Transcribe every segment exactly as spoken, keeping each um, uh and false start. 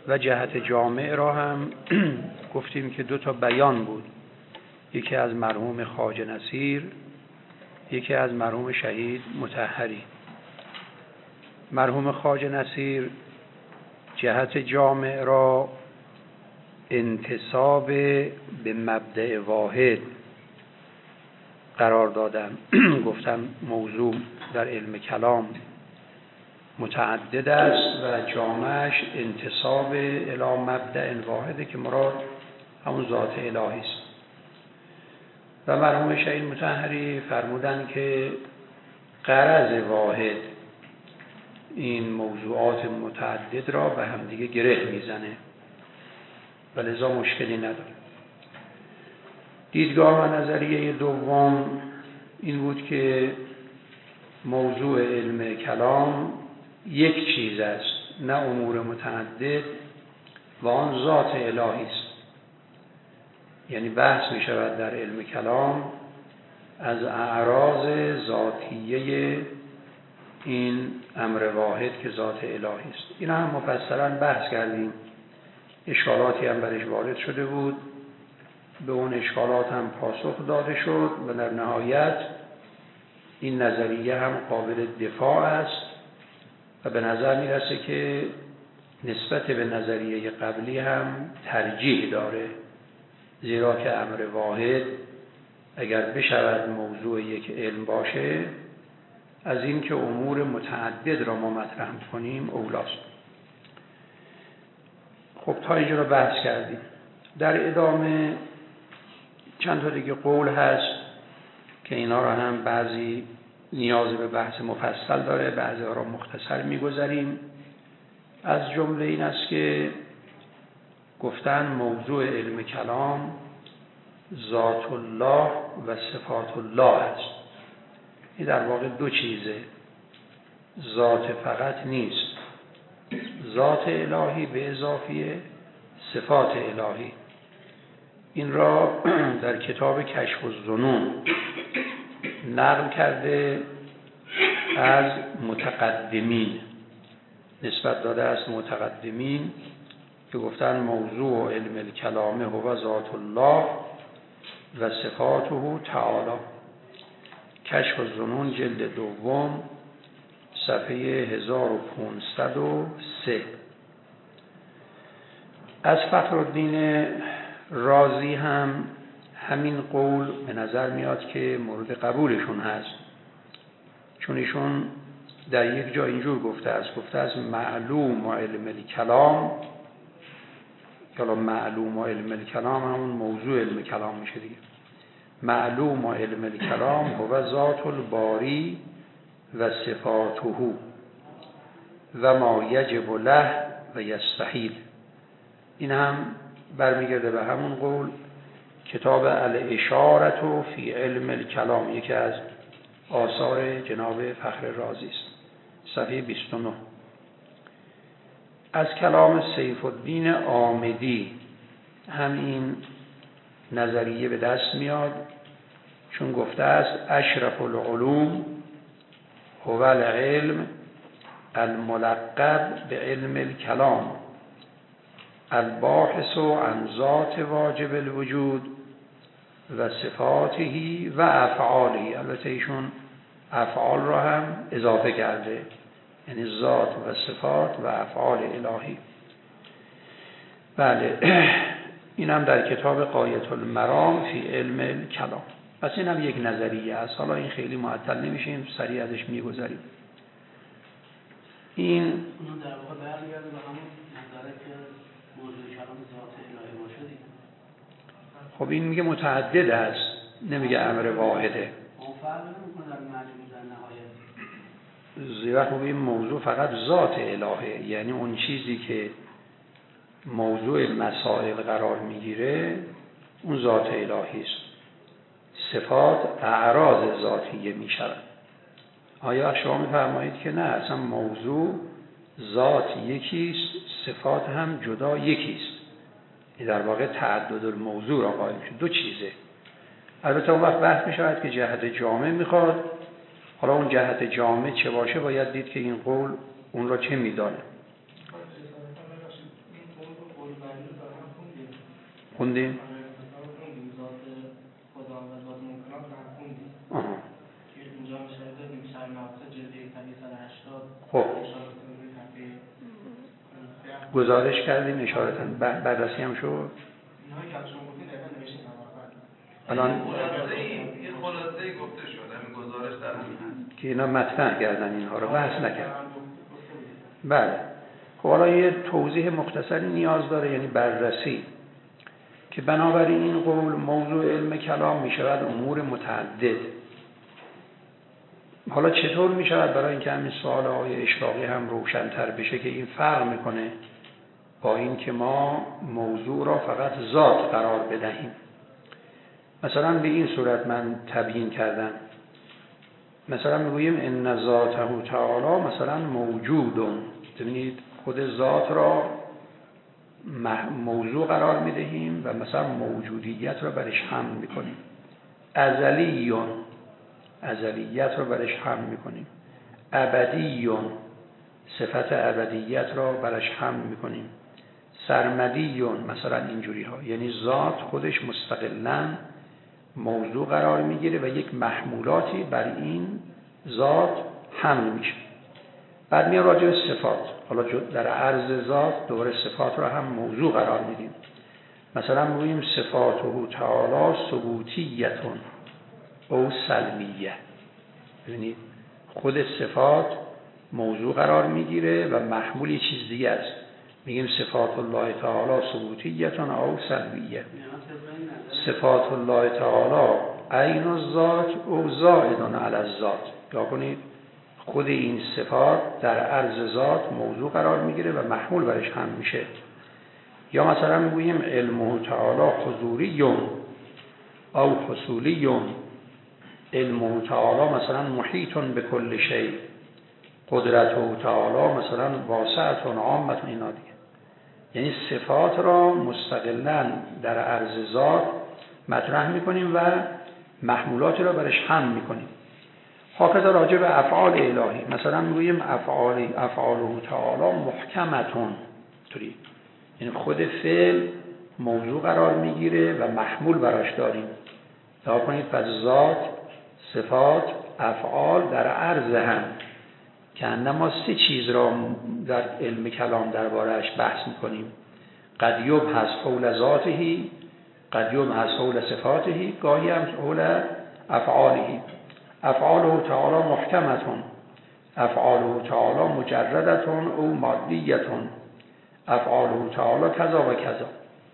و جهت جامع را هم گفتیم که دو تا بیان بود، یکی از مرحوم خواجه نصیر، یکی از مرحوم شهید مطهری. مرحوم خواجه نصیر جهت جامع را انتساب به مبدأ واحد قرار دادن. گفتم موضوع در علم کلام متعدد است و جامعش انتساب الی مبدأ واحده که مراد همون ذات الهی است. و مرحوم شهید مطهری فرمودن که غرض واحد این موضوعات متعدد را به هم دیگه گره میزنه و لذا مشکلی نداره. دیدگاه و نظریه دوم این بود که موضوع علم کلام یک چیز است، نه امور متعدد، و آن ذات الهی است. یعنی بحث می شود در علم کلام از اعراض ذاتیه این امر واحد که ذات الهی است. این هم مفصلا بحث کردیم، اشکالاتی هم برش وارد شده بود، به اون اشکالات هم پاسخ داده شد و در نهایت این نظریه هم قابل دفاع است و به نظر میرسه که نسبت به نظریه قبلی هم ترجیح داره، زیرا که امر واحد اگر بشود موضوع یک علم باشه، از این که امور متعدد را ما مطرح کنیم اولاست. خب تا اینجا رو بحث کردیم. در ادامه چند تا دیگه قول هست که اینا را هم بعضی نیاز به بحث مفصل داره، بعضی ها را مختصر میگذاریم. از جمله این است که گفتن موضوع علم کلام ذات الله و صفات الله است. این در واقع دو چیزه، ذات فقط نیست، ذات الهی به اضافه صفات الهی. این را در کتاب کشف الظنون نقل کرده از متقدمین، نسبت داده است متقدمین که گفتن موضوع علم الکلام هو ذات الله و صفاته تعالی. کشف الظنون جلد دوم صفحه هزار و پانصد و سه. از فخرالدین رازی هم همین قول به نظر میاد که مورد قبولشون هست، چون ایشون در یک جا اینجور گفته است، گفته است معلوم و علم الکلام، که معلوم و علم الکلام همون موضوع علم کلام میشه دیگه. معلوم و علم الکلام هو ذات الباری و صفاته و ما یجب له و یستحیل. این هم برمیگرده به همون قول. کتاب الاشارة فی علم الکلام یکی از آثار جناب فخر رازی است، صفحه بیست و نه. از کلام سیف الدین آمدی هم این نظریه به دست میاد، چون گفته است اشرف العلوم هو العلم الملقب به علم الکلام الباحث عن ذات واجب الوجود و صفاته و افعاله. البته ایشون افعال را هم اضافه کرده، یعنی ذات و صفات و افعال الهی. بله، این هم در کتاب غایة المرام فی علم الکلام. پس این هم یک نظریه است. حالا این خیلی معطل نمیشیم، سریع ازش میگذاریم. این اون در واقع برمیگرده به همون نظریه که موضوع کلام ذات الهی باشه دیگه. خب این میگه متعدد است، نمیگه امر واحده. اون فرق نمیکنه در مجموع در نهایت. زیرا خب این موضوع فقط ذات الهه، یعنی اون چیزی که موضوع مسائل قرار میگیره اون ذات الهی است. صفات اعراض ذاتیه میشود. آیا شما میفرمایید که نه، اصلا موضوع ذات یکیست، صفات هم جدا یکیست؟ این در واقع تعدد الموضوع را قائل میشه، دو چیزه. البته اون وقت بحث میشود که جهت جامع میخواد. حالا اون جهت جامع چه باشه باید دید که این قول اون را چه میدانه. این خوندیم؟ آها. خب گزارش کردیم اشارتا بررسی هم شد. الان یه خلاصه‌ای گفته شد، همین گزارش در همین هست که اینا مطرح کردن، اینها رو بحث نکردن. بله. خب حالا یه توضیح مختصری نیاز داره، یعنی بررسی، که بنابراین این قول موضوع علم کلام می شود امور متعدد. حالا چطور می شود؟ برای اینکه همین سوال آقای اشراقی هم روشن‌تر بشه که این فرق میکنه با این که ما موضوع را فقط ذات قرار بدهیم. مثلا به این صورت من تبیین کردم، مثلا میگوییم ان ذاته تعالی مثلا موجودون، ببینید خود ذات را موضوع قرار میدهیم و مثلا موجودیت را برش حمل میکنیم. ازلیون، ازلیت را برش حمل میکنیم. ابدیون، صفت ابدیت را برش حمل میکنیم. سرمدیون، مثلا اینجوری ها، یعنی ذات خودش مستقلاً موضوع قرار میگیره و یک محمولاتی بر این ذات حمل میشه. بعد میاد راجع به صفات، حالا در عرض ذات دوباره صفات را هم موضوع قرار میدیم. مثلا میگوییم صفاته تعالی ثبوتیتون او سلمیه. ببینید خود صفات موضوع قرار میگیره و محمول یه چیز دیگه است. میگیم صفات الله تعالی ثبوتیتون او سلمیه. صفات الله تعالی عین الذات او زائد علی الذات. یا کنید خود این صفات در عرض ذات موضوع قرار میگیره و محمول برش هم میشه. یا مثلا میگوییم علمه تعالی حضوریون او حصولیون. علمه تعالی مثلا محیطون به کل شیء. قدرته تعالی مثلا واسعتون عامتون. اینا دیگه یعنی صفات را مستقلاً در عرض ذات مطرح میکنیم و محمولات را برش حمل میکنیم. هاکذا راجع به افعال الهی، مثلا میگوییم افعال افعاله تعالی محکمتون، طوری یعنی خود فعل موضوع قرار میگیره و محمول براش داریم. تا کنید پس ذات، صفات، افعال در عرض هم که انما سه چیز را در علم کلام درباره‌اش بحث میکنیم. قد یبحث حول ذاته، قد یبحث حول صفاته، گاهی هم حول افعاله. افعاله تعالی محکمتون، افعاله تعالی مجردتون او مادیتون، افعاله تعالی کذا و کذا.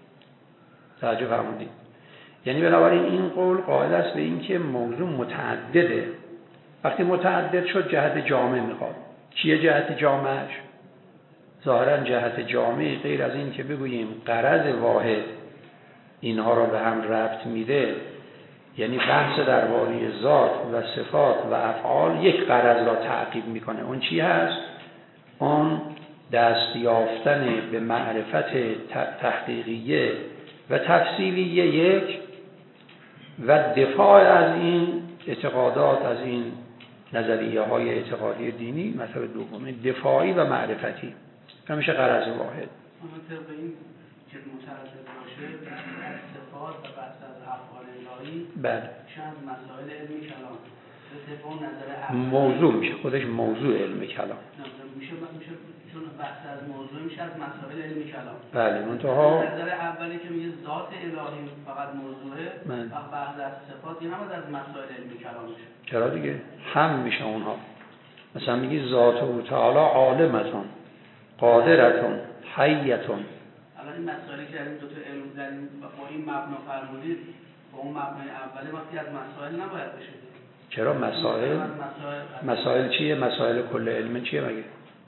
توجه فرمودید؟ یعنی بنابراین این قول قائل است به این که موضوع متعدده. وقتی متعدد شد جهت جامع میخواد. چیه جهت جامعش؟ ظاهرا جهت جامع غیر از این که بگوییم غرض واحد اینها را به هم ربط میده، یعنی بحث درباره ذات و صفات و افعال یک غرض را تعقیب میکنه. اون چی هست؟ اون دست یافتن به معرفت تحقیقیه و تفصیلیه یک، و دفاع از این اعتقادات، از این نظریه های اعتقادی دینی، مطلب دومه دفاعی و معرفتی. همیشه غرض واحد. اما طبق این که متعدد باشه، از صفات و بحث از افعال الهی بله شاید مسائل علمی کلام طبق نظر موضوع میشه، خودش موضوع علم کلام میشه. میشه چون بحث از موضوع میشه از مسائل علمی کلام. بله منتها نظر اولی که میگه ذات الهی فقط موضوعه و بحث از صفات این هم از مسائل علمی کلام میشه. چرا دیگه هم میشه اونها. مثلا میگی ذات او تعالی عالمتون، قادرتون، حیتون. الان این مسائلی که این دو تا علم داریم با این مبنا فرمودید، با اون مبنای اولی وقتی از مسائل نباید بشه. چرا مسائل؟ مسائل چیه؟ مسائل کل علم چیه مگه؟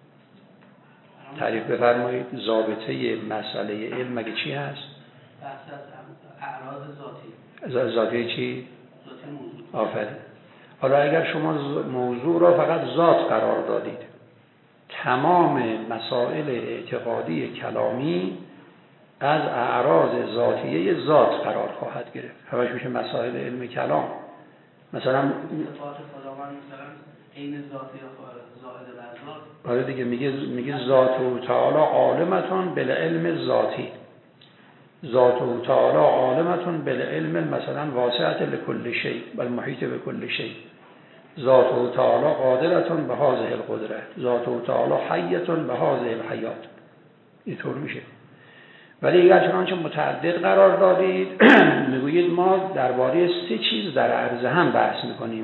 تعریف بفرمایید. ضابطه مسئله علم مگه چی هست؟ بحث از اعراض ذاتی. ذاتی چی؟ ذاتی موضوع. آفرین. حالا اگر شما موضوع را فقط ذات قرار دادید، تمام مسائل اعتقادی کلامی از اعراض ذاتیه ذات قرار خواهد گرفت. همش میشه مسائل علم کلام. مثلا صفات خداوند مثلا عین ذاتی یا زائد الذات. آره دیگه میگه میگه ذات و تعالی عالمتون بالعلم ذاتی. ذاته تعالی عالمتون بالعلم مثلا واسعت لكل شیء بل محیط به کل شیء. ذاته تعالی قادرتون به هذه القدره، ذاته تعالی حیتون به هذه الحیات. اینطور میشه. ولی اگر چنانچه متعدد قرار دادید میگویید ما درباره سه چیز در عرض هم بحث میکنیم.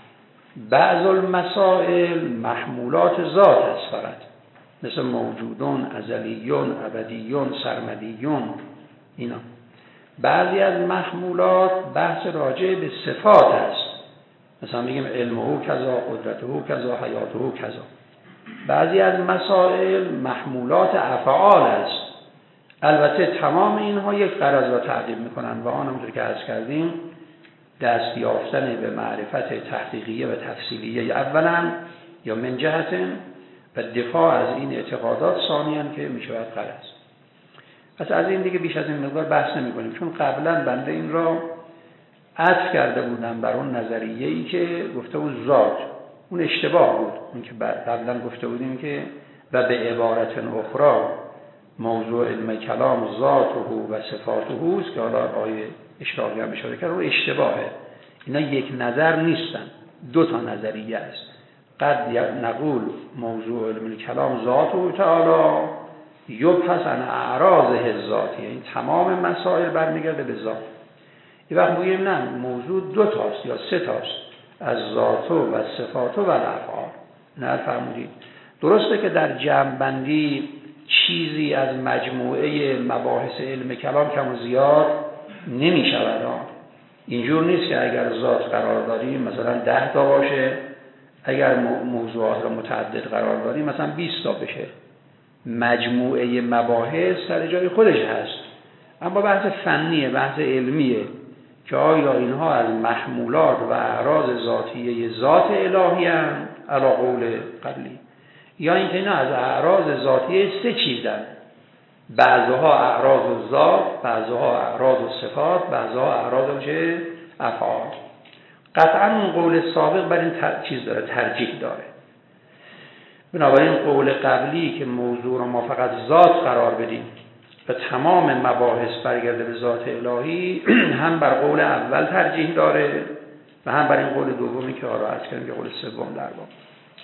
بعض المسائل محمولات ذات است فقط، مثل موجودون، ازلیون، ابدیون، سرمدیون اینا. بعضی از محمولات بحث راجع به صفات است، مثلا میگیم علمه کذا، قدرته کذا، حیاته کذا. بعضی از مسائل محمولات افعال است. البته تمام اینها یک غرض را تعقیب میکنن و آن همونطور که عرض کردیم دست یافتن به معرفت تحقیقیه و تفصیلیه اولا یا من جهت و دفاع از این اعتقادات ثانیاً که میشود غرض. پس از این دیگه بیش از این مقدار بحث نمی کنیم، چون قبلا بنده این را عطف کرده بودم بر اون نظریه‌ای که گفته بود ذات، اون اشتباه بود. اون که قبلا گفته بودیم که و به عبارت اخرى موضوع علم کلام ذاته و صفاته است که حالا آیه اشراقی هم اشاره کرد، اون اشتباهه. اینا یک نظر نیستن، دو تا نظریه است. قد نقول موضوع علم کلام ذاته تعالی یبحث عن اعراضه ذاتی، این تمام مسائل برمیگرده به ذات. یه وقت میگیم نه، موضوع دو تاست یا سه تاست، از ذات و صفات و الافعال. نه فرمودید درسته که در جمع بندی چیزی از مجموعه مباحث علم کلام کم و زیاد نمی شود. اینجور نیست که اگر ذات قرار داریم مثلا ده تا باشه، اگر موضوعات را متعدد قرار داریم مثلا بیست تا بشه. مجموعه مباحث سر جای خودش هست، اما بحث فنیه، بحث علمیه که آیا اینها از محمولات و اعراض ذاتیه ذات الهی هم علی قول قبلی، یا اینکه اینا از اعراض ذاتیه سه چیزن، بعضها اعراض ذات، بعضها اعراض صفات، بعضها اعراض چه؟ افعال. قطعا اون قول سابق بر این چیز داره، ترجیح داره. بنابراین قول قبلی که موضوع رو ما فقط ذات قرار بدیم و تمام مباحث برگرده به ذات الهی هم بر قول اول ترجیح داره و هم بر این قول دومی که حالا عرض کردیم که قول سوم در واقع.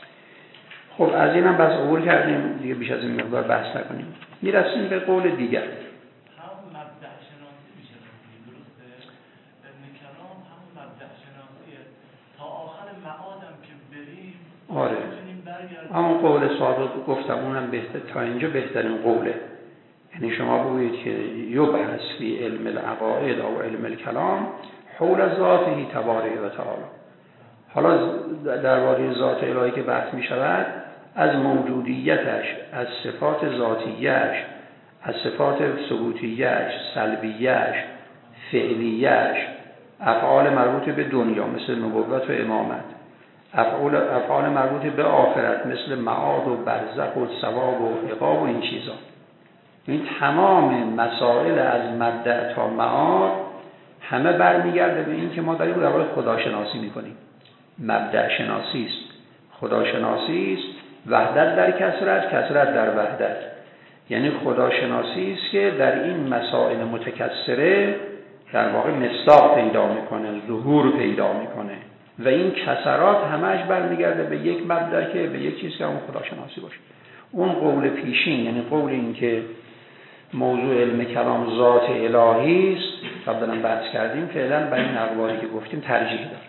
خب از این هم بس عبور کردیم دیگه، بیش از این مقدار بحث نکنیم. میرسیم به قول دیگر. همون مبدأ شناسی میشه، درسته؟ علم کلام همون مبدأ شناسیه تا آخر معادم که بریم. آره همون قول سابق گفتم، اونم بهتر، تا اینجا بهترین قوله. یعنی شما بگویید که یبحث فی علم العقائد او علم الکلام حول ذاته تبارک و تعالی. حالا درباره ذات الهی که بحث می شود، از موجودیتش، از صفات ذاتیش، از صفات ثبوتیش، سلبیش، فعلیش، افعال مربوط به دنیا مثل نبوت و امامت، افعال افعال مربوط به آخرت مثل معاد و برزخ و ثواب و عقاب و این چیزا. این تمام مسائل از مبدأ تا معاد همه برمیگرده به این که ما داریم در واقع خداشناسی میکنیم. مبدأ شناسی است، خداشناسی است، وحدت در کثرت، کثرت در وحدت. یعنی خداشناسی است که در این مسائل متکثره در واقع مصداق پیدا میکنه، ظهور پیدا میکنه و این کثرات همش برمیگرده به یک مبدأ که به یک چیز که اون خداشناسی باشه. اون قول پیشین، یعنی قول این که موضوع علم کلام ذات الهی است، قبلا بحث کردیم، فعلا برای این اقوالی که گفتیم ترجیح داره.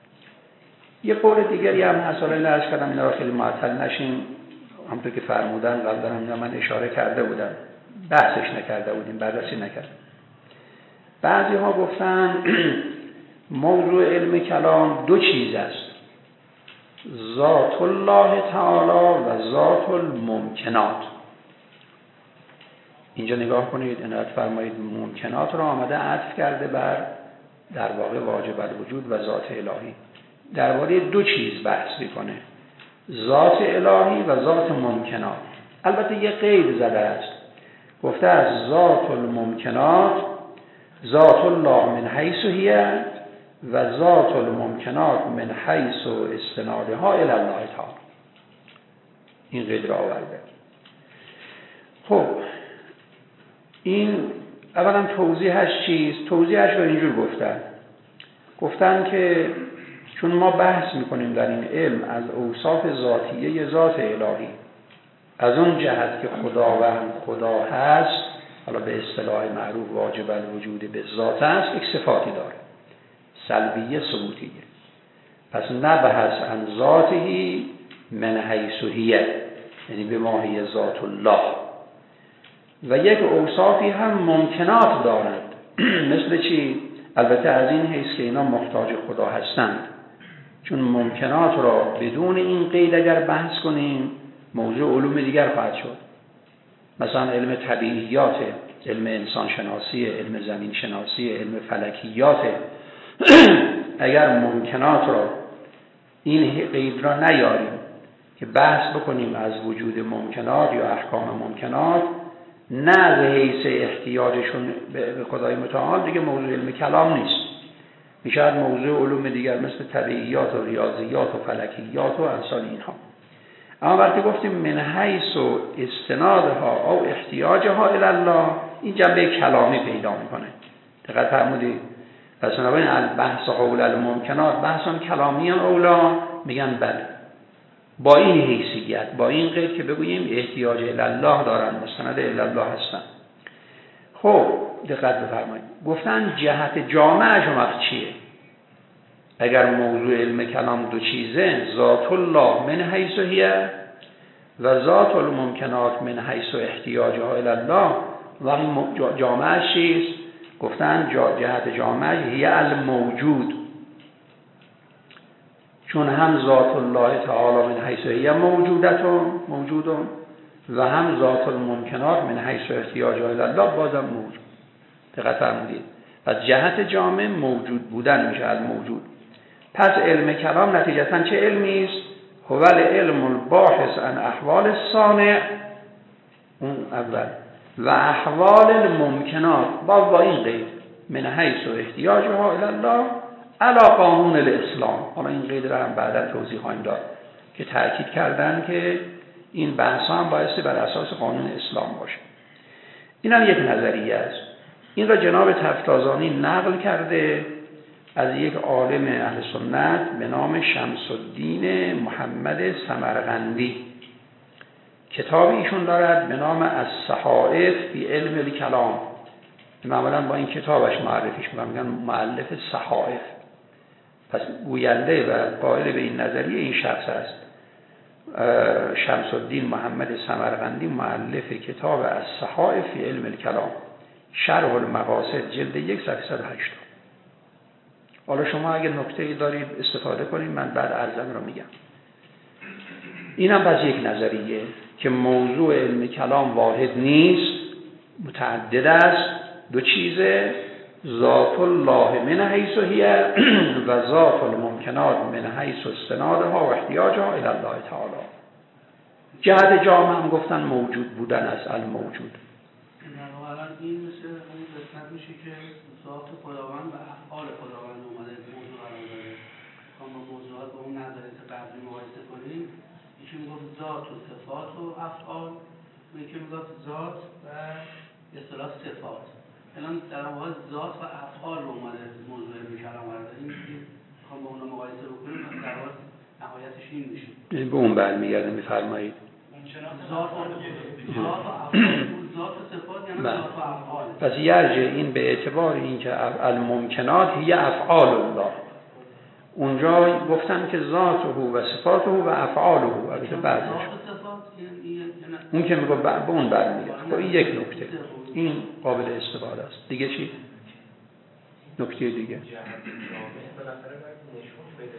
یه قول دیگری هم هست، حالا این عرض کردم اینا را خیلی معطل نشیم، همونطور که فرمودن قبلا هم من اشاره کرده بودم، بحثش نکرده بودیم، بررسی نکردیم. بعضی ها گفتن موضوع علم کلام دو چیز است، ذات الله تعالی و ذات الممکنات. اینجا نگاه کنید، عنایت فرمایید، ممکنات را آمده عطف کرده بر در واقع واجب الوجود و ذات الهی. درباره دو چیز بحث میکنه، ذات الهی و ذات ممکنات. البته یه قید زده است، گفته از ذات الممکنات ذات الله من حیث هی و ذات الممکنات من حیث استنادها الی الله تعالی. این قید را آورده. خب این اولا توضیحش چیست؟ توضیحش رو اینجور گفتن گفتن که چون ما بحث میکنیم در این علم از اوصاف ذاتیه ذات الهی، از اون جهت که خداوند خدا هست، حالا به اصطلاح معروف واجب الوجود به ذات است، یک صفاتی داره سلبیه ثبوتیه. پس نبحث عن ذاته من حیث هیه، یعنی به ماهی ذات الله. و یک اوصافی هم ممکنات دارد مثل چی؟ البته از این حیث که اینا محتاج خدا هستند، چون ممکنات را بدون این قید اگر بحث کنیم موضوع علوم دیگر خواهد شد. مثلا علم طبیعیات، علم انسان شناسی، علم زمین شناسی، علم فلکیات. اگر ممکنات را این قید را نیاریم که بحث بکنیم از وجود ممکنات یا احکام ممکنات، نه از حیث احتیاجشون به خدای متعال، دیگه موضوع علم کلام نیست، میشه موضوع علوم دیگر مثل طبیعیات و ریاضیات و فلکیات و امثال اینها. اما وقتی گفتیم من حیث و استنادها او احتیاجها الی الله، این جنبه کلامی پیدا میکنه. دقت فرمودید؟ پس بنابراین البحث حول الممکنات بحثان کلامی هم اولا، میگن بله با این حیثیت، با این قید که بگوییم احتیاج الی الله دارن، مستند الی الله هستن. خب دقت بفرمایید، گفتن جهت جامعه وقت چیه؟ اگر موضوع علم کلام دو چیزه، ذات الله من حیث هیه و ذات الممکنات من حیث احتیاجها الی الله، و جامعه چیست؟ گفتن جهت جامعه هیه الموجود، چون هم ذات الله تعالی من حیث هیه موجودتون موجودون و هم ذات الممکنات من حیث احتیاجها الی الله بازم موجود. دقت فرمودید؟ پس جهت جامع موجود بودن میشه الموجود. پس علم کلام نتیجتاً چه علمی است؟ هو العلم الباحث عن احوال الصانع، اون اول، و احوال الممکنات با این قید من حیث احتیاجها الی الله علی قانون الاسلام. حالا این قید رو هم بعدا توضیح خواهیم داد که تأکید کردن که این بحث هم بایستی بر اساس قانون اسلام باشه. این هم یک نظریه است. این را جناب تفتازانی نقل کرده از یک عالم اهل سنت به نام شمس الدین محمد سمرقندی. کتاب ایشون دارد به نام الصحائف فی علم الکلام. معمولا با این کتابش معرفیش میکنن، میگن مؤلف صحائف. پس گوینده و قائل به این نظریه این شخص است، شمس الدین محمد سمرقندی، مؤلف کتاب الصحائف فی علم الکلام، شرح المقاصد، جلد یک صفحه صد و هشتاد. حالا شما اگه نکته‌ای دارید استفاده کنید، من بعد عرضم رو میگم. اینم باز یک نظریه که موضوع علم کلام واحد نیست، متعدد است، دو چیزه، ذات الله من حیث هیه و ذات الممکنات من حیث استنادها و احتیاجها الی الله تعالی. جهت جامع هم گفتن موجود بودن است، الموجود. الان این مثل اون قسمت میشه که ذات خداوند و افعال خداوند اومده موضوع قرار داره. ما با موضوعات با اون نظریه قبلی مقایسه کنیم، یکی میگفت ذات و صفات و افعال، و یکی میگفت ذات و اصطلاح صفات. الان در واقع ذات و افعال رو اومده موضوع علم کلام قرار داره. این میخوام با اون مقایسه بکنیم، در واقع نهایتش این میشه. این به اون برمیگرده. میفرمایید ذات و ذات و افعال، ذات و صفات یعنی ذات و افعال. پس یرجع این به اعتبار این که الممکنات هی افعال الله. اونجا گفتن که ذاته و صفاته و افعاله، البته بعدش اون که میگه به اون برمیگرده. خب این یک نکته، این قابل استفاده است. دیگه چی؟ نکته دیگه بالاخره باید نشون بده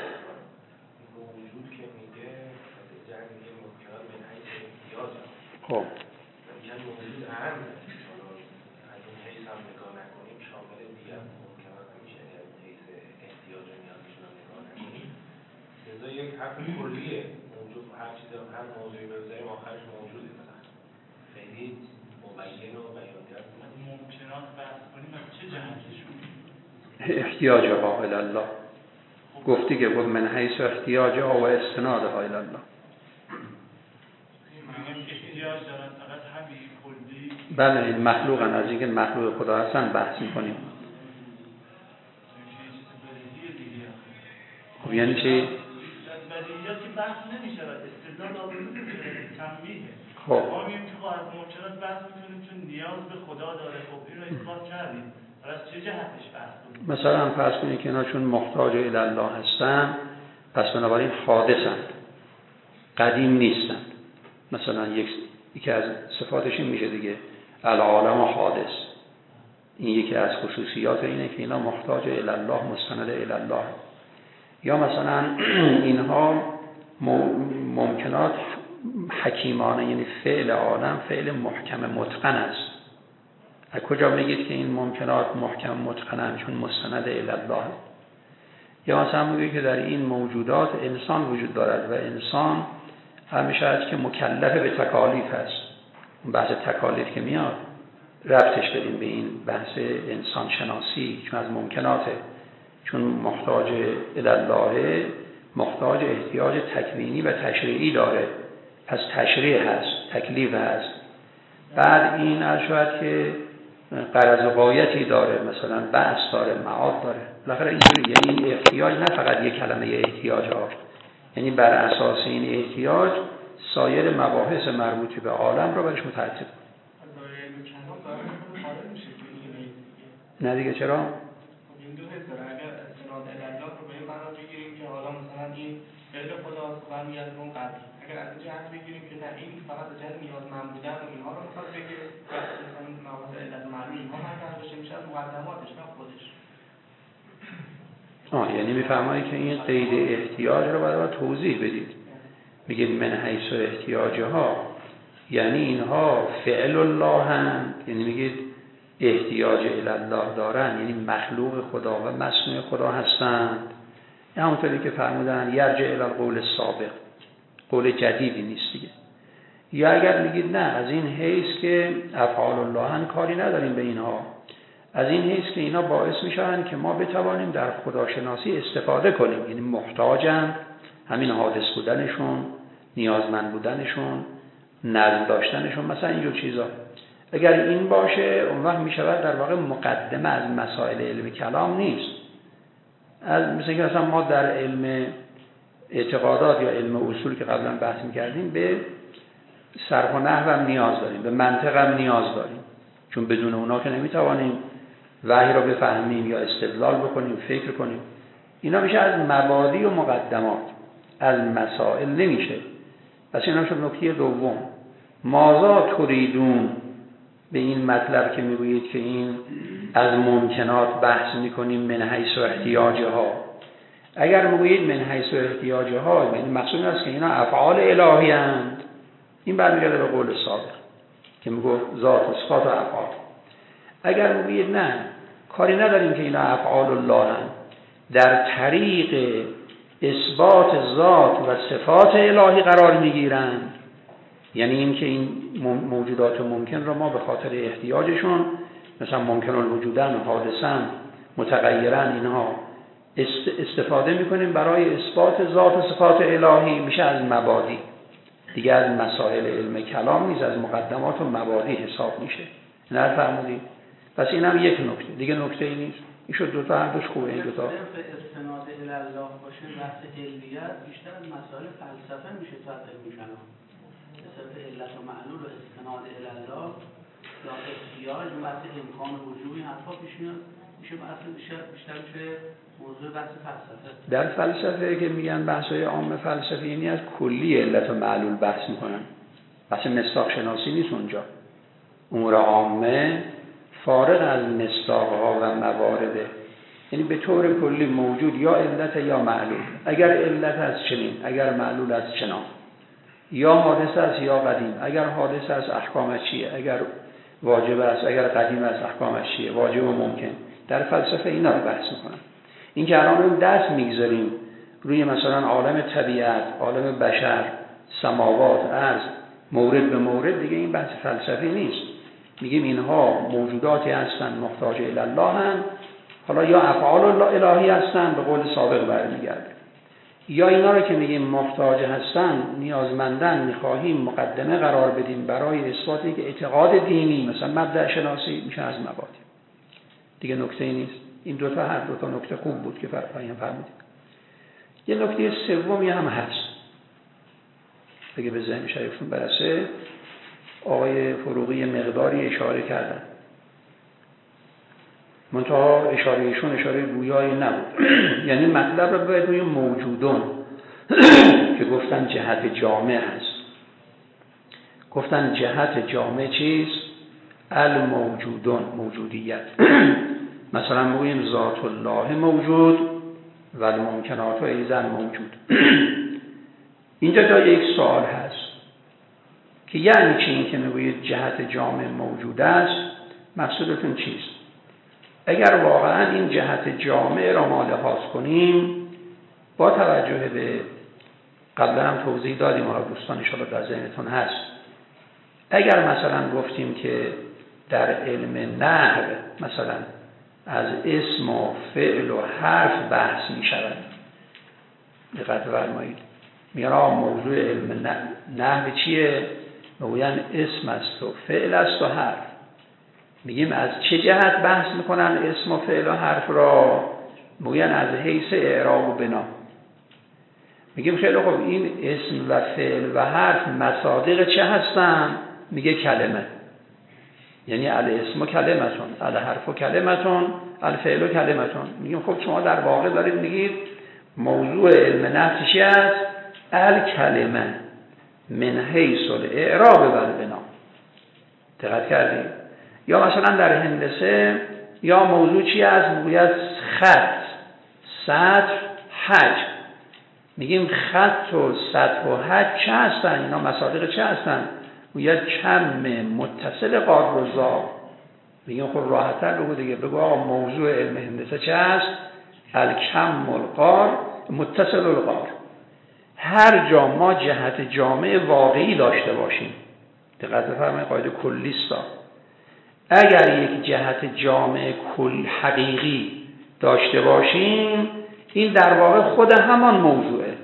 موجود که میگه جنگ میگه ممکنات من حیث احتیاج. خب میگن موجود اهم از این حیث هم نگاه نکنیم شامل دیگر ممکنات میشه، از حیث احتیاج و نیازشون هم نگاه نکنیم. لذا یک حرف کلیه موجود، هر چیز هم هر موضوعی بذاریم آخرش موجوده، مثلا خیلی مبین و بیانگر ممکنات بحث کنیم از چه جهتشون؟ احتیاجها الی الله. گفتی که بود من حیث احتیاجها و استنادها الی الله. احتیاج دارن فقط همین کلی بله این مخلوقن، از اینکه مخلوق خدا هستن بحث میکنیم. خب یعنی چی؟ بدیهیاتی بحث نمیشه و استدلال آورده تنبیه. خب ما میگیم که خواهد ممکنات بحث میکنیم چون نیاز به خدا داره. خب این رو اثبات کردیم. از چه جهتش بحث کنیم؟ مثلا فرض کنید که اینا چون محتاج الی الله هستن پس بنابراین حادثن، قدیم نیستن. مثلا یک یکی از صفاتش این میشه دیگه، العالم حادث. این یکی از خصوصیات اینه که اینا محتاج الی الله، مستند الی الله. یا مثلا اینها ممکنات حکیمانه، یعنی فعل عالم فعل محکم متقن است. از کجا میگید که این ممکنات محکم متقنن؟ چون مستند الی الله. یا مثلا میگید که در این موجودات انسان وجود دارد و انسان همیشه است که مکلف به تکالیف است. اون بحث تکالیف که میاد ربطش بدیم به این بحث انسان شناسی، چون از ممکناته، چون محتاج الی الله، محتاج احتیاج تکوینی و تشریعی داره، پس تشریع هست، تکلیف هست. بعد این ارشاد که غرض و غایتی داره، مثلا بحث داره، معاد داره. بالاخره اینجوری، یعنی این احتیاج نه فقط یک کلمه احتیاج ها، یعنی بر اساس این احتیاج سایر مباحث مربوط به عالم رو برش مترتب. نه دیگه چرا؟ این دو حس داره. اگر استناد الله رو به این معنا بگیریم که حالا مثلا این علم خداست و برمیاد به اون قدیم، اگر از این جهت بگیریم که نه این فقط از جهت نیازمند بودن و اینها رو میخواد بگه و مثلا مواضع علت معلوم اینها مطرح بشه، میشه از مقدماتش نه خودش. آه یعنی میفرمایی که این قید احتیاج رو برای توضیح بدید. میگید من حیث احتیاجها، یعنی اینها فعل الله هم، یعنی میگید احتیاج الی الله دارن، یعنی مخلوق خدا و مصنوع خدا هستند. همونطوری که فرمودن یرجع الی القول السابق، قول جدیدی نیست دیگه. یا اگر میگید نه از این حیث که افعال الله هم کاری نداریم به اینها، از این حیث که اینا باعث میشن که ما بتوانیم در خداشناسی استفاده کنیم، یعنی محتاجن، همین حادث بودنشون، نیازمند بودنشون، نظم داشتنشون، مثلا اینجور چیزا. اگر این باشه اون وقت میشود در واقع مقدمه از مسائل علم کلام نیست. از مثل که مثلا ما در علم اعتقادات یا علم اصول که قبلا بحث میکردیم به صرف و نحو هم نیاز داریم، به منطق هم نیاز داریم، چون بدون اونا که نمیتوانیم وحی را بفهمیم یا استدلال بکنیم، فکر کنیم. اینا میشه از مبادی و مقدمات، از مسائل نمیشه. پس اینا شد نکته دوم. ماذا تریدون، به این مطلب که میگویید که این از ممکنات بحث میکنیم من حیث احتیاجها. اگر میگویید من حیث احتیاجها، یعنی مقصود است که اینا افعال الهی هستند، این برمیگرده به قول سابق که میگه ذات و صفات و افعال. اگر میگویید نه کاری نداریم که اینا افعال الله هستند، در طریق اثبات ذات و صفات الهی قرار میگیرند، یعنی این که این موجودات ممکن را ما به خاطر احتیاجشون، مثلا ممکن الوجودن، حادثن، متغیرن، اینها استفاده میکنیم برای اثبات ذات و صفات الهی، میشه از مبادی دیگه، از مسائل علم کلام نیست، از مقدمات و مبادی حساب میشه. نه فرمودید؟ پس این هم یک نکته دیگه، نکته ای نیست. این شد دوتا، هر دوش خوبه. این دوتا استناد الی الله باشه، بحث علمیت بیشتر از مسائل فلسفه میشه تا علم کلام. مثلا علت و معلول و استناد الی الله یا احتیاج و بحث امکان وجودی حرفا پیش میاد، میشه بحث بیشتر بیشتر میشه موضوع بحث فلسفه. در فلسفه که میگن بحث‌های عام فلسفی، یعنی از کلی علت و معلول بحث میکنن، بحث مصداق شناسی نیست اونجا. امور عامه فارغ از مصداق‌ها و موارده، یعنی به طور کلی موجود یا علت یا معلول. اگر علت از چنین، اگر معلول از چنان، یا حادث است یا قدیم. اگر حادث است احکامش چیه، اگر واجب است، اگر قدیم است احکامش چیه، واجب و ممکن. در فلسفه اینا رو بحث میکنن. این که الان اون دست میگذاریم روی مثلا عالم طبیعت، عالم بشر، سماوات، ارض، مورد به مورد، دیگه این بحث فلسفی نیست. میگیم اینها موجوداتی هستن محتاج الی الله هم، حالا یا افعال الهی هستن، به قول سابق برمیگرده، یا اینا رو که میگیم محتاج هستن، نیازمندن، میخواهیم مقدمه قرار بدیم برای اثبات یک اعتقاد دینی، مثلا مبدأ شناسی، میشه از مبادی دیگه. نکته ای نیست. این دوتا هر دوتا نکته خوب بود که فرقایم فرمودید. یه نکته سومی هم هست دیگه به ذهن شریفتون برسه، آقای فروغی مقداری اشاره کردن، منتها اشاره ایشون اشاره گویایی نبود. یعنی مطلب رو باید روی موجودون که گفتن جهت جامع هست. گفتن جهت جامع چیست؟ الموجودون، موجودیت. مثلا میگوییم ذات الله موجود و الممکنات ایضا موجود. اینجا جای یک سوال هست که یعنی چی این که میگویید جهت جامع موجود است؟ مقصودتون چیست؟ اگر واقعا این جهت جامع را ما لحاظ کنیم، با توجه به قبلا هم توضیح دادیم، حالا دوستان ان شاءالله در ذهنتون هست، اگر مثلا گفتیم که در علم نحو مثلا از اسم و فعل و حرف بحث می شود، دقت فرمایید، میگن موضوع علم نحو چیه؟ میگوین اسم است و فعل است و حرف. میگیم از چه جهت بحث میکنن اسم و فعل و حرف را؟ میگن از حیث اعراب و بنا. میگیم خیلی خوب، این اسم و فعل و حرف مصادیق چه هستن؟ میگه کلمه، یعنی الاسم و کلمتون، الحرف و کلمتون، الفعل و کلمتون. میگیم خب شما در واقع دارید میگید موضوع علم نحو چی است؟ الکلمه من حیث الاعراب و البنا. دقت کردید؟ یا مثلا در هندسه یا موضوع چی است؟ میگوید خط، سطح، حجم. میگیم خط و سطح و حجم چه هستن؟ اینا مصادیق چه هستن؟ میگوید کم متصل قار و ضا. میگیم خب راحت‌تر بگو دیگه، بگو آقا موضوع علم هندسه چه است؟ الکم القار متصل القار. هر جا ما جهت جامع واقعی داشته باشیم، دقت بفرمایید، قاعده کلیستا، اگر یک جهت جامع کل حقیقی داشته باشیم، این در واقع خود همان موضوعه.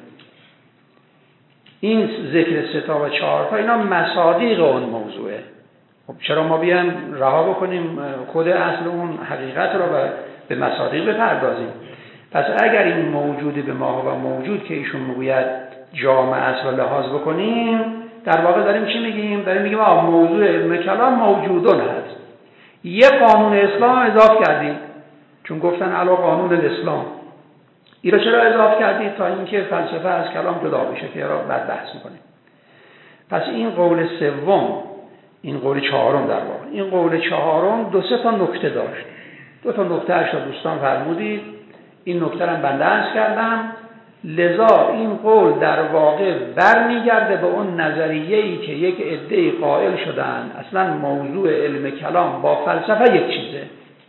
این ذکر ستا و چهارتا اینا مصادیق اون موضوعه. خب چرا ما بیان رها بکنیم خود اصل اون حقیقت را و به مصادیق بپردازیم؟ پس اگر این موجود به ما و موجود که ایشون میگوید جامع است و لحاظ بکنیم، در واقع داریم چی میگیم؟ داریم میگیم آه موضوع علم کلام موجودون هست. یه قانون اسلام اضافه کردیم، چون گفتن علا قانون الاسلام. این را چرا اضافه کردید؟ تا اینکه فلسفه از کلام جدا بشه که را بعد بحث میکنیم. پس این قول سوم، این قول چهارم در واقع، این قول چهارم دو سه تا نکته داشت. دو تا نکته اش را دوستان فرمودید، این نکته را بنده عرض کردم. لذا این قول در واقع برمیگرده به اون نظریه‌ای که یک عده‌ای قائل شدن اصلا موضوع علم کلام با فلسفه یک چیزه،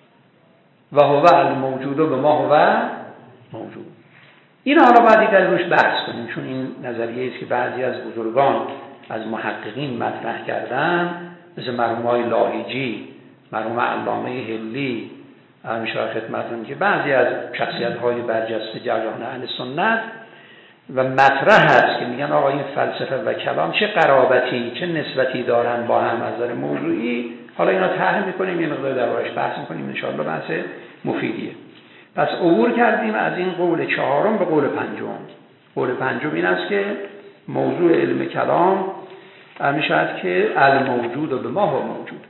و هو الموجود به ما هو موجود. این حالا باید دیگر روش بحث کنیم، چون این نظریه است که بعضی از بزرگان از محققین مطرح کردن، مثل مرحوم های لاهیجی، مرحوم علامه هلی، همیشه خدمتتون که بعضی از شخصیت‌های برجسته جریان اهل سنت و مطرح هست که میگن آقا این فلسفه و کلام چه قرابتی، چه نسبتی دارن با هم از نظر موضوعی. حالا اینا طرح می‌کنیم، یه مقدار دربارش بحث می‌کنیم، ان شاءالله بحث مفیدیه. پس عبور کردیم از این قول چهارم به قول پنجم. قول پنجم این است که موضوع علم کلام میشود که الموجود به ما هو موجود.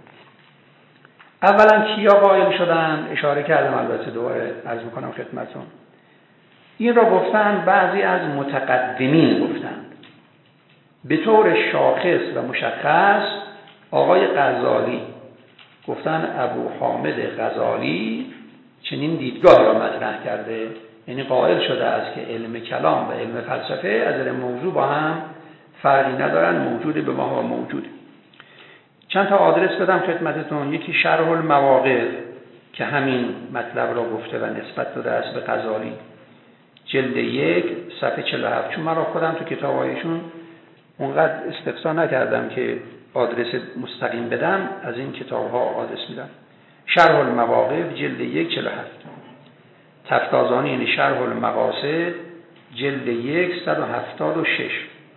اولا کیا قائل شدن؟ اشاره کردم، البته دوباره عرض میکنم خدمتتون. این را گفتن بعضی از متقدمین گفتند به طور شاخص و مشخص. آقای غزالی گفتن، ابو حامد غزالی چنین دیدگاه را مطرح کرده، یعنی قائل شده است که علم کلام و علم فلسفه از نظر موضوع با هم فرقی ندارن، موجود به ما و موجود. چند تا آدرس بدم خدمتتون. یکی شرح المواقف که همین مطلب را گفته و نسبت داده است به غزالی، جلد یک صفحه چهل و هفت. چون من را خودم تو کتابایشون اونقدر استفسار نکردم که آدرس مستقیم بدم، از این کتاب ها آدرس میدم. شرح المواقف جلد یک چهل و هفت. تفتازانی یعنی شرح المقاصد جلد یک صد و هفتاد و شش،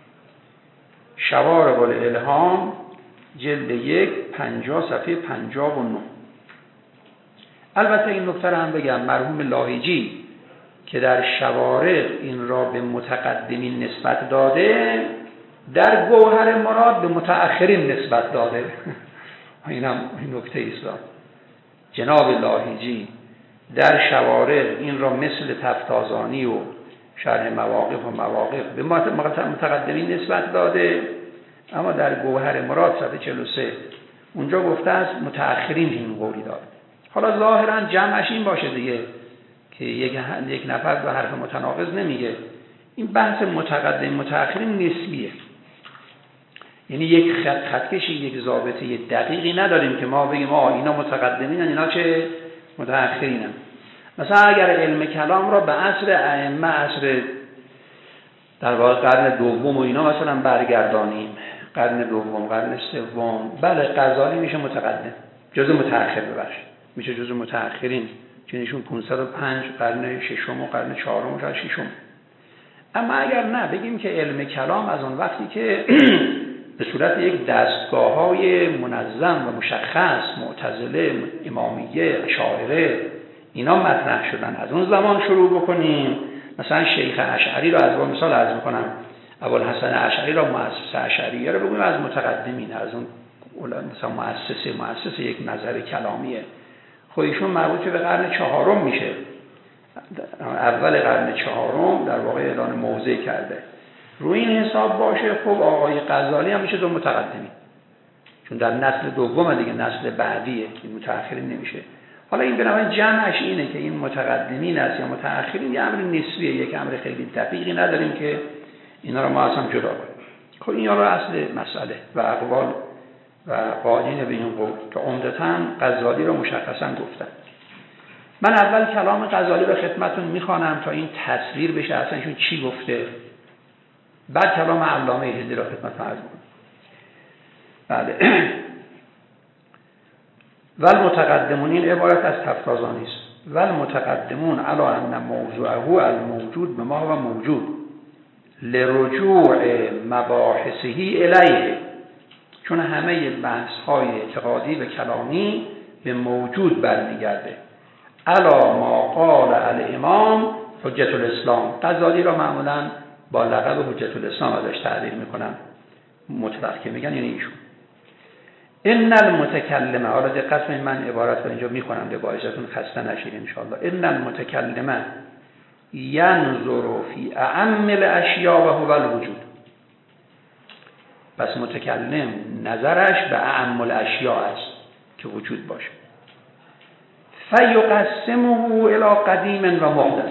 شوارق الالهام جلد یک پنجاه صفحه پنجاه و نه. البته این نکته هم بگم، مرحوم لاهیجی که در شوارق این را به متقدمین نسبت داده، در گوهر مراد به متأخرین نسبت داده. این هم این نکته ایست. جناب لاهیجی در شوارق این را مثل تفتازانی و شرح مواقف و مواقف به متقدمین نسبت داده، اما در گوهر مراد صفحه چهل و سه اونجا گفته است متأخرین این قولی داره. حالا ظاهرا جمعش این باشه دیگه که یک یک نفر به حرف متناقض نمیگه. این بحث متقدم متأخرین نسبیه، یعنی یک خط خطکشی، یک ضابطه دقیقی نداریم که ما بگیم آ اینا متقدمینن اینا چه متأخرینن. مثلا اگر علم کلام را به عصر ائمه، عصر در واقع قرن دوم و اینا مثلا برگردانیم، قرن دوم، قرن سوم، بله غزالی میشه متقدم، جزء متأخر ببخشید میشه جزء متأخرین، چون ایشون پانصد و پنج قرن ششم و قرن چهارم و قرن ششم. اما اگر نه بگیم که علم کلام از اون وقتی که به صورت یک دستگاه‌های منظم و مشخص، معتزله، امامیه، اشاعره اینا مطرح شدن، از اون زمان شروع بکنیم. مثلا شیخ اشعری رو از اون مثال عرض می‌کنم، ابوالحسن اشعری را مؤسس اشعریه رو بگیم از متقدمین، از اون مثلا مؤسسه مؤسس یک نظر کلامیه. خب ایشون مربوط به قرن چهارم میشه، اول قرن چهارم در واقع اعلان موضع کرده. روی این حساب باشه خب آقای غزالی هم میشه دو متقدمی، چون در نسل دوم دیگه، نسل بعدیه، این متأخرین نمیشه. حالا این بنابراین جمعش اینه که این متقدمین است یا متأخرین یه امر نسبیه، یک امر خیلی دقیقی نداریم که اینا رو ما اصلا جدا کنیم. خب این رو اصل مسئله و اقوال و قائلین به این قول که عمدتاً غزالی رو مشخصاً گفتن. من اول کلام غزالی رو خدمتتون میخوانم تا این تصویر بشه اصلا ایشون چی گفته، بعد کلام علامه هندی رو خدمتتون عرض می‌کنم. بله. والمتقدمون، این عبارت از تفتازانی است. والمتقدمون علی ان موضوعه الموجود بما هو موجود لرجوع مباحثه الیه، چون همه بحث های اعتقادی و کلامی به موجود برمیگرده. علا ما قال الامام حجت الاسلام. غزالی را معمولا با لقب حجت الاسلام ازش تعبیر میکنن، مطلق که میگن یعنی ایشون. ان المتکلمه، حالا دقت کنید من عبارت رو اینجا میخونم به باعثتون خسته نشید ان شاء الله. ان المتکلمه ینظر فی اعم الاشیاء و هو الوجود. پس متکلم نظرش به اعم الاشیاء است که وجود باشه. فیقسمه الی قدیم و محدث،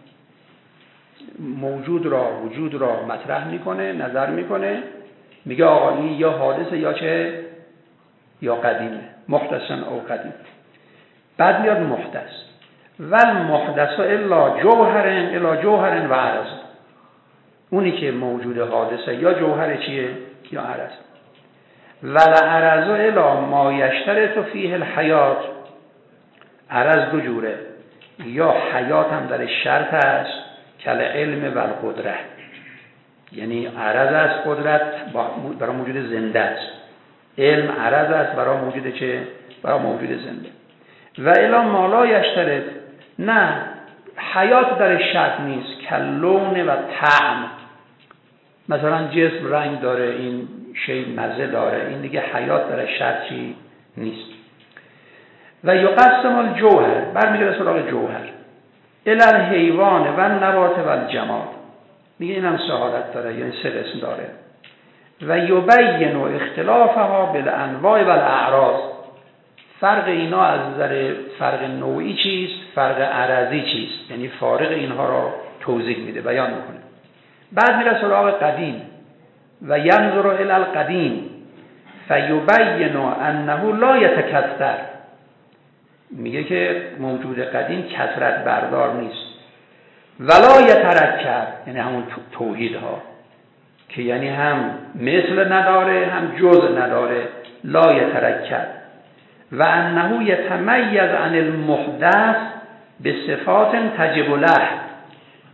موجود را وجود را مطرح میکنه، نظر میکنه، میگه آقا این یا حادثه یا چه یا قدیمه، محدثن او قدیم. بعد میاد محدث، ول محدث الا جوهرن الا جوهرن و عرض، اونی که موجود حادثه یا جوهر چیه یا عرض. ول عرض الا ما یشترط فیه الحیات، عرض دو جوره، یا حیات هم در شرط است کل علم و القدره، یعنی عرض از قدرت برای موجود زنده است، علم عرض است برای موجود چه؟ برای موجود زنده. و الا ما لا یشترط، نه حیات در شرط نیست، کلون و طعم، مثلا جسم رنگ داره، این شی مزه داره، این دیگه حیات در شرطی نیست. و یقسم الجوهر، برمیگرده سراغ جوهر، الی الحیوان و النبات و الجماد، میگه اینم سه حالت داره، یعنی سه قسم داره. و یبین اختلافها بالانواع و الاعراض، فرق اینا از نظر فرق نوعی چیست، فرق عرضی چیست، یعنی فارق اینها را توضیح میده، بیان میکنه. بعد میره سراغ قدیم، و ینظر الی القدیم فیبین انه لا یتکثر، میگه که موجود قدیم کثرت بردار نیست. ولا یترکب، یعنی همون توحید ها که یعنی هم مثل نداره هم جزء نداره، لا یترکب. و انه یتمیز عن المحدث به صفات تجب له،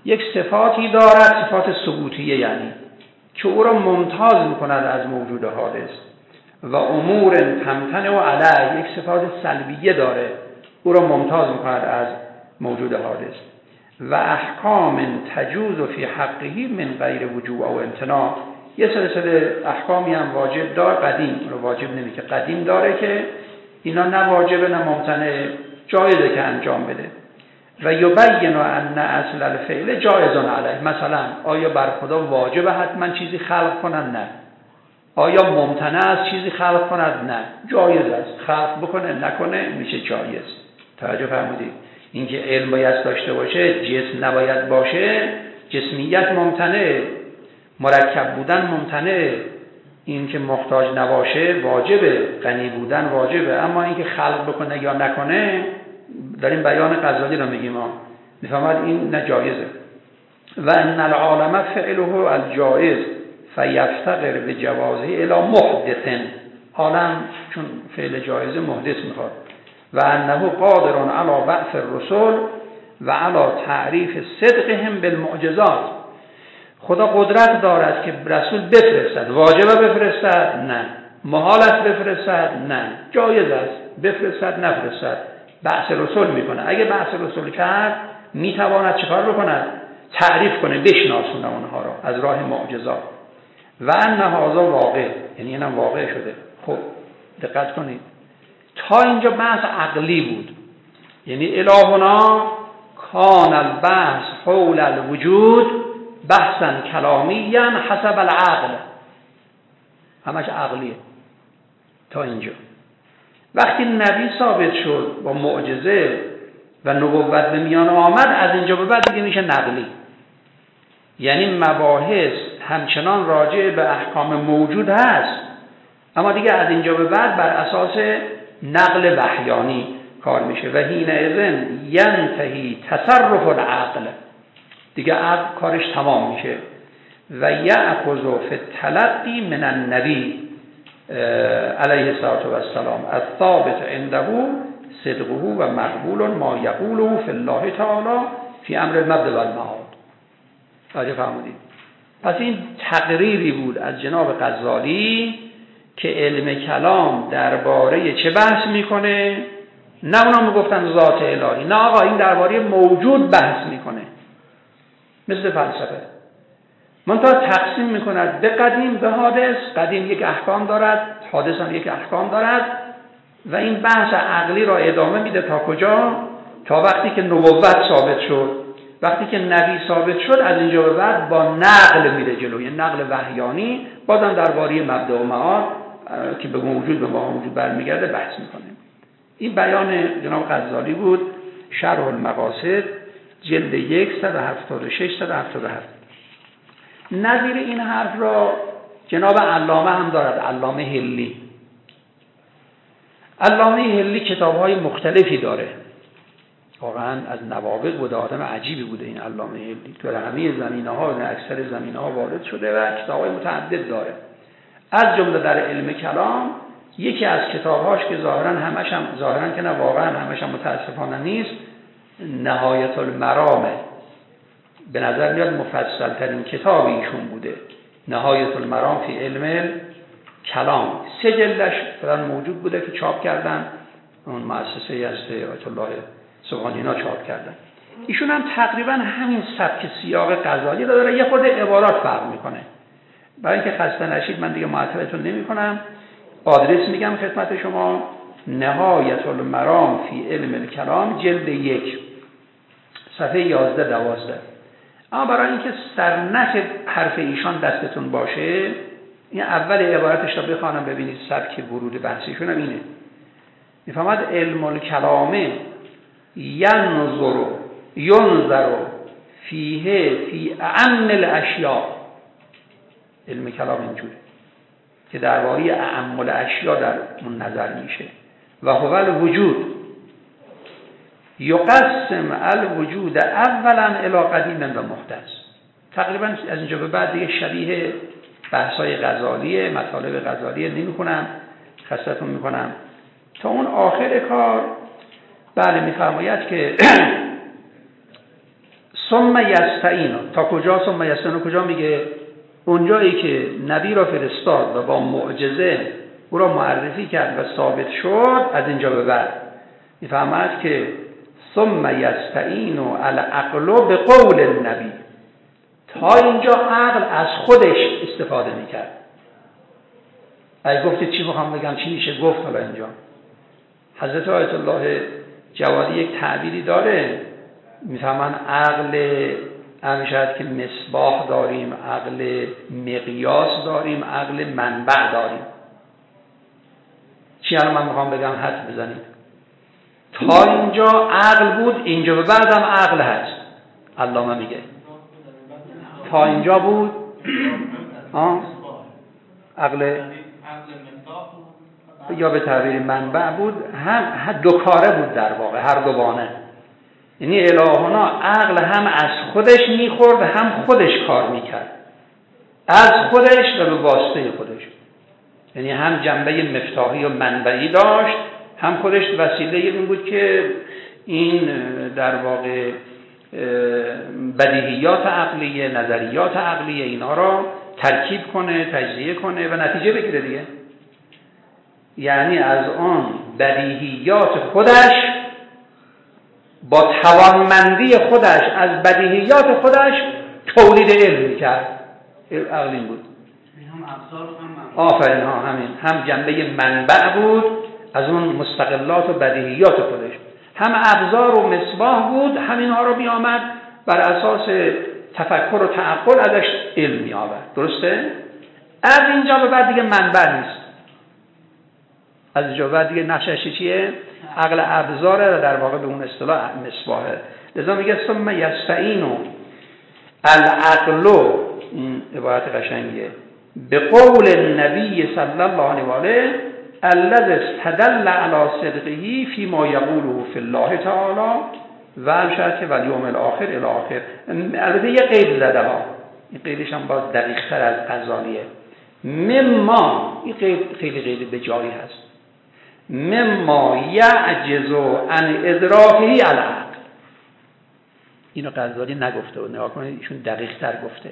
یک صفاتی دارد، صفات ثبوتیه یعنی که او را ممتاز میکند از موجود حادث، و امور تمتنع و علیه، یک صفات سلبیه داره او را ممتاز میکند از موجود حادث، و احکام تجوز فی حقه من غیر وجوب او امتناع، یه سلسله احکامی هم واجب دار، قدیم رو واجب نمیگه، قدیم داره که اینا نه واجبه نه ممتنع، جایزه که انجام بده. و یبین ان اصل الفعل جایز علیه، مثلا آیا بر خدا واجبه حتما چیزی خلق کنن؟ نه. آیا ممتنع است چیزی خلق کند؟ نه. جایز است، خلق بکنه نکنه میشه جایز. توجه فرمودید؟ اینکه علم باید داشته باشه، جسم نباید باشه، جسمیت ممتنع، مرکب بودن ممتنع، اینکه محتاج نباشه واجبه، غنی بودن واجبه، اما اینکه خلق بکنه یا نکنه، داریم بیان غزالی رو میگیم ها، میفهمد این نه جایزه. و ان العالم فعله الجائز فیفتقر به جوازه الی محدث، عالم چون فعل جایزه محدث میخواد. و انه قادر علی بعث الرسل و علی تعریف صدقهم بالمعجزات، خدا قدرت دارد که رسول بفرستد، واجبه بفرستد؟ نه. محال است بفرستد؟ نه. جایز است بفرستد نفرستد، بعث رسول میکنه. اگه بعث رسول کرد میتواند چیکار بکند؟ تعریف کنه، بشناسونه اونها را از راه معجزات. و ان هذا واقع، یعنی اینم واقع شده. خب دقت کنید، تا اینجا بحث عقلی بود، یعنی الهنا کان البحث حول الوجود بحثا کلامیا حسب العقل، همش عقلیه تا اینجا. وقتی نبی ثابت شد با معجزه و نبوت به میان آمد، از اینجا به بعد دیگه میشه نقلی، یعنی مباحث همچنان راجع به احکام موجود هست، اما دیگه از اینجا به بعد بر اساس نقل وحیانی کار میشه. و حین اذن ینتهی تصرف العقل، دیگه عقل کارش تمام میشه. و یأخذ فی التلقی من النبی علیه السلام الثابت عنده صدقه و مقبول ما یقوله فی الله تعالی فی امر المبدأ و المعاد. راجع فرمودید. پس این تقریری بود از جناب غزالی که علم کلام درباره چه بحث میکنه؟ نه اونا میگفتن ذات الهی، نه آقا، این درباره موجود بحث میکنه، مثل فلسفه. منتها تقسیم میکند به قدیم به حادث، قدیم یک احکام دارد، حادث هم یک احکام دارد، و این بحث عقلی را ادامه میده تا کجا؟ تا وقتی که نبوت ثابت شد. وقتی که نبی ثابت شد، از اینجا به بعد با نقل میره جلو، یعنی نقل وحیانی، بازم درباره مبدأ و معاد که به موجود به ما موجود برمیگرده بحث میکنیم. این بیان جناب غزالی بود، شرح المقاصد، جلد یک صد و هفتاد و شش صد و هفتاد و هفت. نظیر این حرف را جناب علامه هم دارد، علامه هلی. علامه هلی کتاب‌های مختلفی داره، واقعا از نوابغ بوده، آدم عجیبی بوده این علامه هلی، تو همه زمینه‌ها و اکثر زمینه‌ها وارد شده و کتاب‌های متعدد داره. از جمله در علم کلام یکی از کتاب‌هاش که ظاهراً همش هم ظاهراً که نه واقعاً همش هم متأسفانه نیست، نهایت المرام، به نظر میاد مفصل ترین کتاب ایشون بوده، نهایت المرام فی علم کلام. سه جلدش فعلا موجود بوده که چاپ کردن، اون مؤسسه است آیت الله سبحانی اینا چاپ کردن. ایشون هم تقریبا همین سبک سیاق غزالی داره، یه خود عبارات فرق میکنه. برای اینکه خسته نشید من دیگه معطلتون نمی‌کنم، آدرس میگم خدمت شما: نهایت المرام فی علم الکلام، جلد یک، صفحه یازده دوازده. اما برای اینکه سرنخ حرف ایشان دستتون باشه، این اول عبارتش رو بخوانم ببینید سبک ورود بحثیشون هم اینه. میفهمد علم الکلامه ینظر ینظر فیه فی اعم الاشیاء. علم کلام اینجوره که درباره اعم الاشیاء در اون نظر میشه. و هو الوجود یقسم الوجود اولا الی قدیم و محدث. تقریبا از اینجا به بعد دیگه شبیه بحث‌های غزالیه، مطالب غزالیه نمی‌خونم، خستتون می‌کنم. تا اون آخر کار بله می‌فرماید که ثم یستعین، تا کجا ثم یستعین؟ کجا میگه؟ اونجایی که نبی را فرستاد و با معجزه او را معرفی کرد و ثابت شد، از اینجا به بعد میفهمد که ثم یستعین العقل بقول النبی. تا اینجا عقل از خودش استفاده میکرد. اگه گفتید چی میخوام بگم چی میشه گفت؟ حالا اینجا حضرت آیت الله جوادی یک تعبیری داره، میفهمن عقل همیشه که مصباح داریم، عقل مقیاس داریم، عقل منبع داریم. چی الان من میخوام بگم حد بزنید. تا اینجا عقل بود، اینجا به بعدم عقل هست. علامه میگه تا اینجا بود آه؟ عقل یا به تعبیر منبع بود، هم دو کاره بود در واقع، هر دو بانه. یعنی الهنا عقل هم از خودش میخورد هم خودش کار میکرد، از خودش و به واسطه خودش. یعنی هم جنبه مفتاحی و منبعی داشت، هم خودش وسیله این بود که این در واقع بدیهیات عقلیه، نظریات عقلیه اینا را ترکیب کنه، تجزیه کنه و نتیجه بگیره دیگه. یعنی از آن بدیهیات خودش با توانمندی خودش از بدیهیات خودش تولید علم میکرد. عقل این بود. آفرین ها همین، هم جنبه منبع بود از اون مستقلات و بدیهیات خودش، هم ابزار و مصباح بود، همین ها رو می آمد بر اساس تفکر و تعقل ازش علم می آورد. درسته؟ از اینجا به بعد دیگه منبع نیست. از اینجا به بعد دیگه نقشش چیه؟ عقل ابزاره، در واقع به اون اصطلاح مصباحه. لذا میگه ثم یستعین العقل، این عبارت قشنگیه، به قول النبی صلی الله علیه و آله الذی استدل علی صدقه فيما یقوله فی الله تعالی و ارشد که والیوم الاخر الی آخر. البته یه قید زده ها، این قیدش هم باز دقیق تر از غزالیه. مما، این قید خیلی قید به جایی هست، مما یعجز عن ادراکه العقل. اینو غزالی نگفته و نگاه کنید ایشون دقیق تر گفته.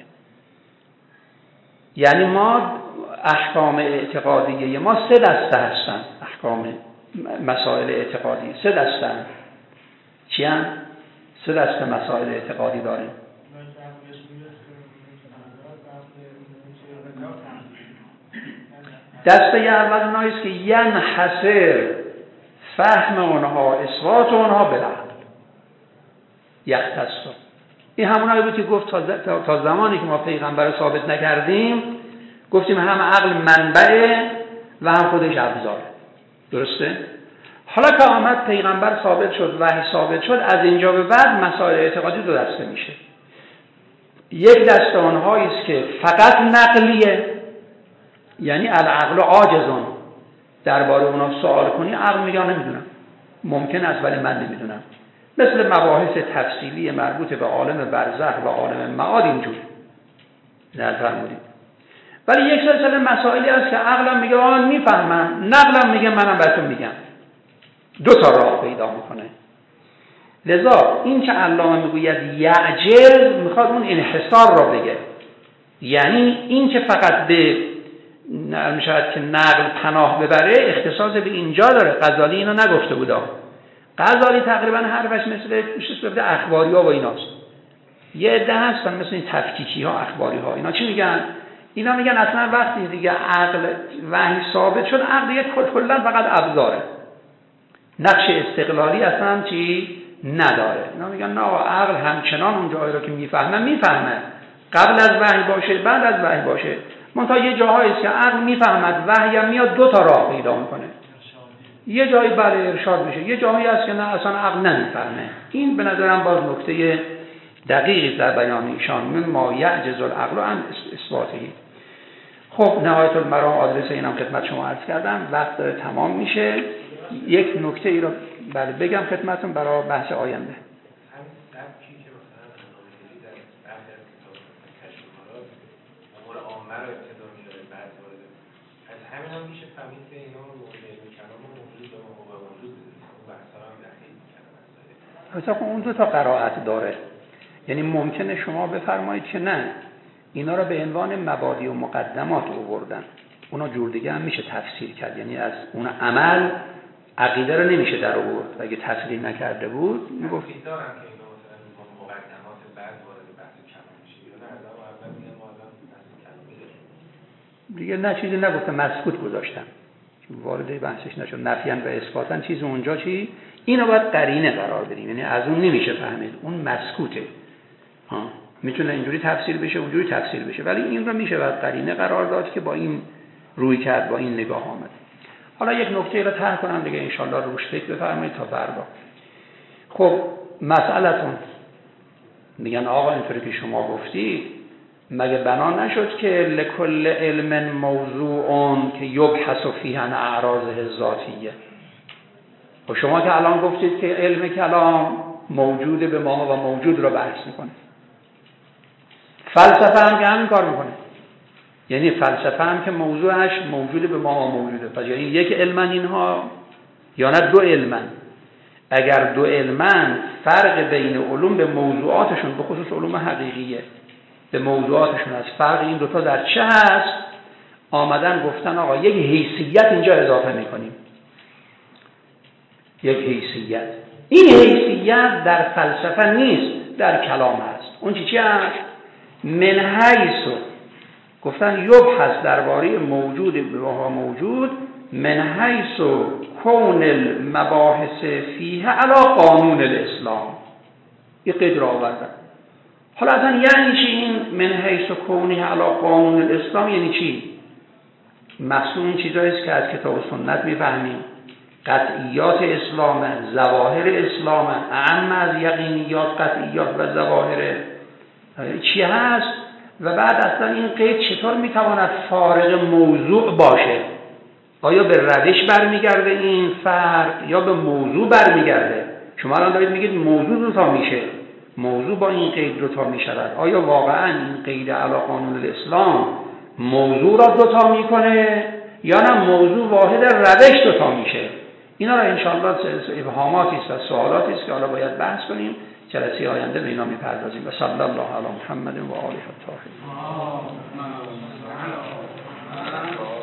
یعنی ما احکام اعتقادیه ما سه دسته هستن. احکام مسائل اعتقادی سه دسته هستن. چی هم؟ سه دسته مسائل اعتقادی داریم. دسته اول اونهاییست که ینحصر فهم اونها، اثبات اونها بالعقل یختص. این همونایی بود که گفت تا زمانی که ما پیغمبر رو ثابت نکردیم گفتیم هم عقل منبعه و هم خودش ابزار. درسته؟ حالا که آمد پیغمبر ثابت شد، وحی ثابت شد، از اینجا به بعد مسائل اعتقادی دو دسته میشه. یک دسته اونهایی است که فقط نقلیه، یعنی العقل عاجزون، درباره اونا سوال کنی عقل میگه نمیدونم، ممکن است ولی من نمیدونم. مثل مباحث تفصیلی مربوط به عالم برزخ و عالم معاد اینجور نفرمودید. ولی یک سلسله مسائلی هست که عقلم میگه آن میفهمم، نقلم میگه منم براتون میگم. دو تا راه پیدا میکنه. لذا این که علامه میگوید یعجز میخواد اون انحصار را بگه، یعنی این که فقط به میشود که نقل پناه ببره اختصاص به اینجا داره. غزالی اینو نگفته بودا. غزالی تقریبا حرفش مثل مثل اخباری ها و ایناست. یه عده هستن مثل این تفکیکی ها، اخباری ها، اینا چی میگن؟ اینا میگن اصلا وقتی دیگه عقل وحی ثابت شد عقل یک کلا فقط ابزاره، نقش استقلالی اصلا چی نداره. اینا میگن نه، عقل همچنان اون جایی رو که میفهمه میفهمه، قبل از وحی باشه بعد از وحی باشه. منتها یه جاهایی است که عقل میفهمد، وحی هم میاد، دو تا راه پیدا میکنه. یه جایی بله ارشاد میشه، یه جایی هست که نه اصلا عقل نمیفهمه. این به نظرم باز نکته دقیقی در بیان ایشان، من ما یعجز العقل عن اثباته. خب نهایت المرام آدرس اینم خدمت شما عرض کردم، وقت داره تمام میشه. یک نکته ای رو بله بگم خدمتتون برای بحث آینده. همین هم میشه فهمید که اینا رو موجود کلام و موجود به موقع وجود اون بحثا هم دخیل میکنن. مثلا اون دو تا قرائت داره. یعنی ممکنه شما بفرمایید که نه اینا رو به عنوان مبادی و مقدمات آوردن، اونا جور دیگه هم میشه تفسیر کرد، یعنی از اون عمل عقیده رو نمیشه در آورد. اگه تفسیر نکرده بود میگفت دارم که اینا مثلا مقدمات بعد وارد بحث کلام میشه یا نه از اول میگم ما الان بحث کلامی داریم دیگه نه چیزی نگفته، مسکوت گذاشتن، وارد بحثش نشد، نفیان و اثباتن چیز اونجا چی اینو باید قرینه قرار بدیم، یعنی از اون نمیشه فهمید، اون مسکوته. ها میتونه اینجوری تفسیر بشه اونجوری تفسیر بشه، ولی این رو میشه باید قرینه قرار داد که با این روی کرد، با این نگاه آمد. حالا یک نکته رو طرح کنم دیگه انشالله روش فکر بفرمایید تا فردا. خب مسئلتون میگن آقا اینطوری که شما گفتی مگه بنا نشد که لکل علم موضوعون که یبحث فیه عن اعراضه ذاتیه؟ و شما که الان گفتید که علم کلام موجود به ما و موجود رو بحث میکنه، فلسفه هم که همین کار میکنه، یعنی فلسفه هم که موضوعش موجود به ما و موجوده. پس یعنی یک علمن اینها یا نه دو علمن؟ اگر دو علمن فرق بین علوم به موضوعاتشون به خصوص علوم حقیقیه به موضوعاتشون از فرق این دوتا در چه هست؟ آمدن گفتن آقا یک حیثیت اینجا اضافه میکنیم، یک حیثیت. این حیثیت در فلسفه نیست، در کلام هست. اون چی چی هست؟ من حیث گفتن یبحث درباره موجود به موجود من حیث کون المباحث فیه علی قانون الاسلام. این قید را آوردن. حالا اصلا یعنی چی این من حیث کونه علی قانون الاسلام؟ یعنی چی؟ مقصود این چیزاییست که از کتاب و سنت میفهمیم، قطعیات اسلام، ظواهر اسلام، اعم از یقینیات، قطعیات و ظواهر چی هست، و بعد اصلا این قید چطور میتواند فارغ موضوع باشه؟ آیا به روش برمیگرده این فرق یا به موضوع برمیگرده؟ شما الان دارید میگید موضوع دو تا میشه، موضوع با این قید دو تا میشود. آیا واقعا این قید علی قانون الاسلام موضوع را دو تا میکنه یا نه موضوع واحد روش دو تا میشه؟ اینا را انشاءالله ابهاماتی است و سوالاتی است که حالا باید بحث کنیم. جلسه آینده به اینا میپردازیم. و صلی الله علی محمد و آله الطاهرین.